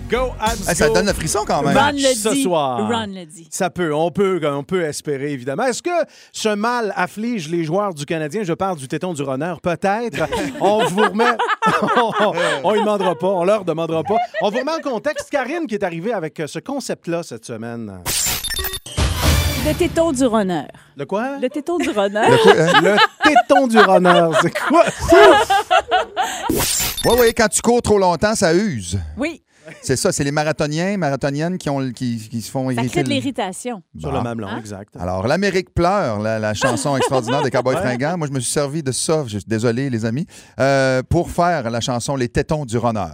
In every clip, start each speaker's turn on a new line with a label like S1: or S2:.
S1: Go, Habs,
S2: Ça
S1: go.
S2: donne le frisson quand même.
S3: Ron le
S1: ce
S3: dit.
S1: soir.
S3: Ron le dit.
S1: Ça peut, on peut espérer, évidemment. Est-ce que ce mal afflige les joueurs du Canadien? Je parle du téton du runner. Peut-être. On vous remet... on y demandera pas, on leur demandera pas. On vous remet en contexte. Karine qui est arrivée avec ce concept-là cette semaine.
S3: Le téton du runner.
S1: Le quoi?
S3: Le téton du runner.
S1: Le téton du runner. C'est quoi ça?
S2: Oui, quand tu cours trop longtemps, ça use.
S3: Oui,
S2: C'est ça, c'est les marathoniennes qui se font
S3: ça
S2: irriter.
S3: crée de l'irritation.
S1: Sur le mamelon, exact.
S2: Alors, l'Amérique pleure, la chanson extraordinaire des Cowboys fringants. Moi, je me suis servi de ça, désolé les amis, pour faire la chanson Les tétons du runner.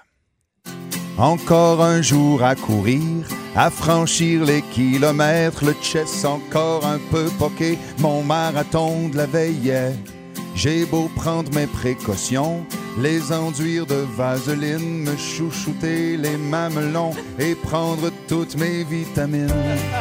S2: Encore un jour à courir, à franchir les kilomètres, le chest encore un peu poqué, mon marathon de la veille. J'ai beau prendre mes précautions, les enduire de vaseline, me chouchouter les mamelons et prendre toutes mes vitamines.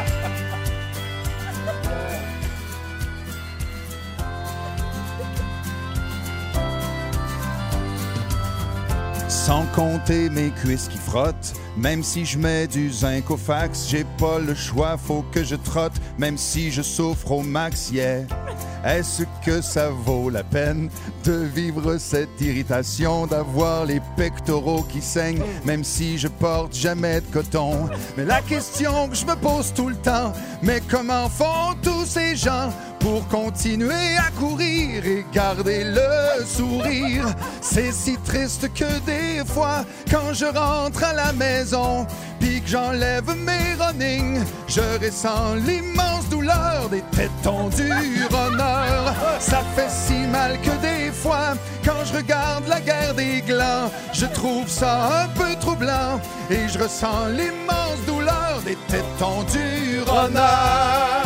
S2: Sans compter mes cuisses qui frottent, même si je mets du zinc au fax, j'ai pas le choix, faut que je trotte, même si je souffre au max, yeah. Est-ce que ça vaut la peine de vivre cette irritation, d'avoir les pectoraux qui saignent, même si je porte jamais de coton? Mais la question que je me pose tout le temps, mais comment font tous ces gens pour continuer à courir et garder le sourire? C'est si triste que des fois, quand je rentre à la maison, puis que j'enlève mes runnings, je ressens l'immense douleur des tétons du runner. Ça fait si mal que des fois, quand je regarde la guerre des glands, je trouve ça un peu troublant, et je ressens l'immense douleur des tétons du runner.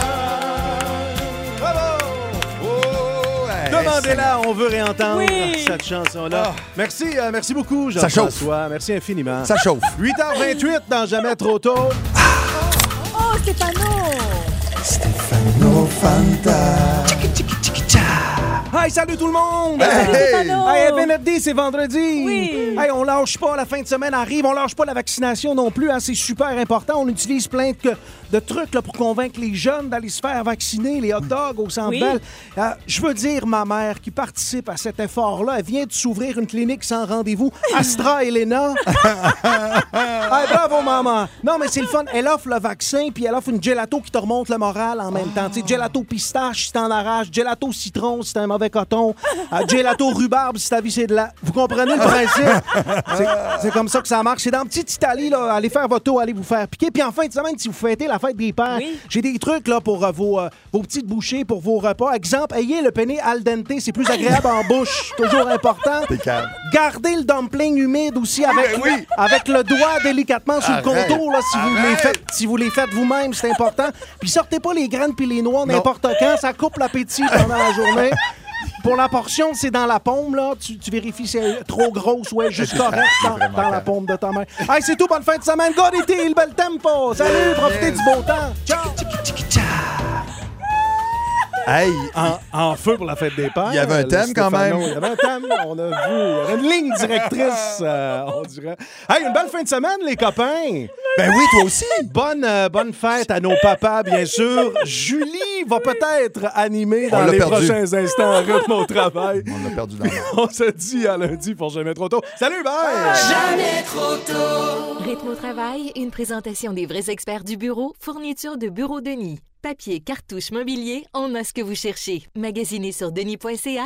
S1: Demandez-la, on veut réentendre
S3: Oui.
S1: cette chanson-là. Merci beaucoup,
S2: Ça chauffe.
S1: Jean-François. Merci infiniment.
S2: Ça chauffe.
S1: 8h28 dans Jamais trop tôt.
S3: Oh, Stéphano!
S2: Stefano Fanta.
S1: Hey, salut tout le monde!
S3: Salut, Stéphano!
S1: Hey, FNFD, c'est vendredi!
S3: Oui.
S1: Hey, on lâche pas, la fin de semaine arrive, on lâche pas la vaccination non plus, hein, c'est super important. On utilise plein de trucs là, pour convaincre les jeunes d'aller se faire vacciner, les hot dogs au Centre
S3: Oui.
S1: Bell. Je veux dire, ma mère qui participe à cet effort-là, elle vient de s'ouvrir une clinique sans rendez-vous, Astra Elena. Hey, bravo, maman! Non, mais c'est le fun. Elle offre le vaccin, puis elle offre une gelato qui te remonte le moral en même temps. Tu sais, gelato pistache si t'en arraches, gelato citron si t'as un mauvais coton, gelato rhubarbe si ta vie c'est de la... Vous comprenez le principe? C'est comme ça que ça marche. C'est dans Petite Italie, là. Allez faire votre tour, allez vous faire piquer. Puis en fin de semaine, si vous fêtez la fête des pères,
S3: Oui.
S1: j'ai des trucs là pour vos petites bouchées, pour vos repas. Exemple, ayez le penne al dente, c'est plus agréable en bouche. Toujours important.
S2: calme.
S1: Gardez le dumpling humide aussi avec le doigt délicatement sur le contour là, si vous les faites vous-même, c'est important. Puis sortez pas les graines puis les noix n'importe quand, ça coupe l'appétit pendant la journée. Pour la portion, c'est dans la paume, là. Tu vérifies si elle est trop grosse ou elle est juste correcte dans la paume de ta main. Hey, c'est tout, bonne fin de semaine. God été, il bel tempo. Salut, profitez du beau temps. Ciao.
S2: Hey,
S1: En feu pour la fête des pères.
S2: Il y avait un thème quand même.
S1: Il y avait un thème, on a vu. Il y avait une ligne directrice, on dirait. Hey, une belle fin de semaine, les copains.
S2: ben oui, toi aussi.
S1: Bonne fête à nos papas, bien sûr. Julie va peut-être animer dans
S2: On l'a
S1: les
S2: perdu.
S1: prochains instants en rythme au travail.
S2: On l'a perdu dans le...
S1: On se dit à lundi pour Jamais trop tôt. Salut, bye!
S4: Jamais trop tôt.
S5: Rythme au travail, une présentation des vrais experts du bureau, fourniture de bureau Denis. Papier, cartouche, mobilier, on a ce que vous cherchez. Magasinez sur denis.ca